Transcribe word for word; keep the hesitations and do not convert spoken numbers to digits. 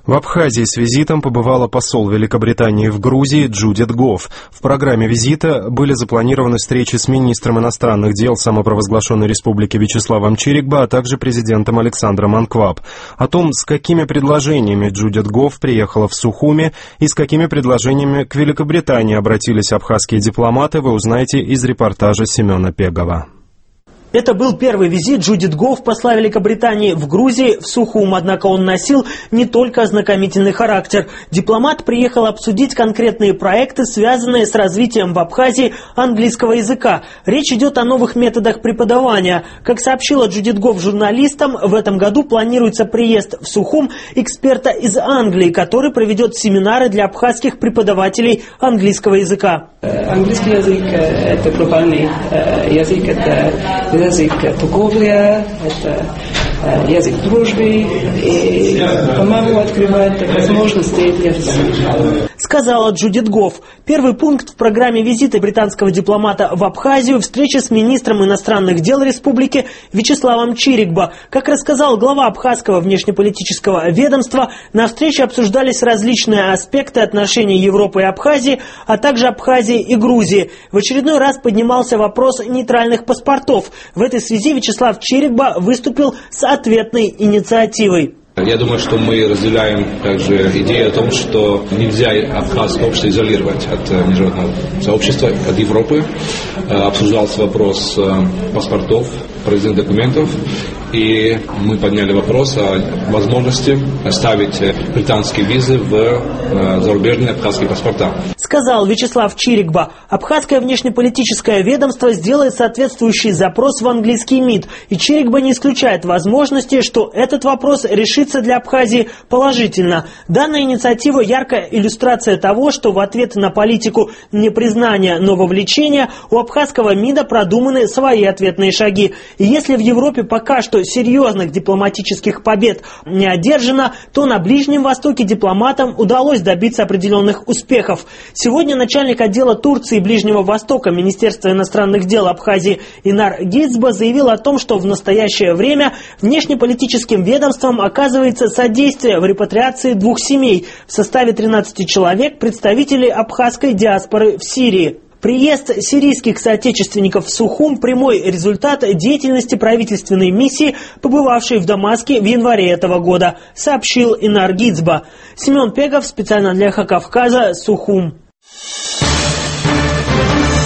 В Абхазии с визитом побывала посол Великобритании в Грузии Джудит Гофф. В программе визита были запланированы встречи с министром иностранных дел самопровозглашенной республики Вячеславом Чирикбо, а также президентом Александром Анкваб. О том, с какими предложениями Джудит Гофф приехала в Сухуми и с какими предложениями к Великобритании обратились абхазские дипломаты, вы узнаете из репортажа Семена Пегова. Это был первый визит Джудит Гофф, посла Великобритании в Грузии, в Сухум, однако он носил не только ознакомительный характер. Дипломат приехал обсудить конкретные проекты, связанные с развитием в Абхазии английского языка. Речь идет о новых методах преподавания. Как сообщила Джудит Гофф журналистам, в этом году планируется приезд в Сухум эксперта из Англии, который проведет семинары для абхазских преподавателей английского языка. Английский язык – это глобальный язык, это язык торговли, это язык дружбы, и, по-моему, открывает возможности для всех. Сказала Джудит Гофф. Первый пункт в программе визита британского дипломата в Абхазию – встреча с министром иностранных дел республики Вячеславом Чирикбо. Как рассказал глава абхазского внешнеполитического ведомства, на встрече обсуждались различные аспекты отношений Европы и Абхазии, а также Абхазии и Грузии. В очередной раз поднимался вопрос нейтральных паспортов. В этой связи Вячеслав Чирикбо выступил с ответной инициативой. Я думаю, что мы разделяем также идею о том, что нельзя абхазское общество изолировать от международного сообщества, от Европы. Обсуждался вопрос паспортов, проездных документов, и мы подняли вопрос о возможности ставить британские визы в зарубежные абхазские паспорта. Сказал Вячеслав Чирикбо. Абхазское внешнеполитическое ведомство сделает соответствующий запрос в английский МИД, и Чирикбо не исключает возможности, что этот вопрос решится для Абхазии положительно. Данная инициатива – яркая иллюстрация того, что в ответ на политику непризнания, но вовлечения у абхазского МИДа продуманы свои ответные шаги. И если в Европе пока что серьезных дипломатических побед не одержано, то на Ближнем Востоке дипломатам удалось добиться определенных успехов. Сегодня начальник отдела Турции и Ближнего Востока Министерства иностранных дел Абхазии Инар Гицбо заявил о том, что в настоящее время внешнеполитическим ведомством оказывается содействие в репатриации двух семей в составе тринадцати человек, представителей абхазской диаспоры в Сирии. Приезд сирийских соотечественников в Сухум – прямой результат деятельности правительственной миссии, побывавшей в Дамаске в январе этого года, сообщил Инар Гицбо. Семен Пегов, специально для Эхо Кавказа, Сухум.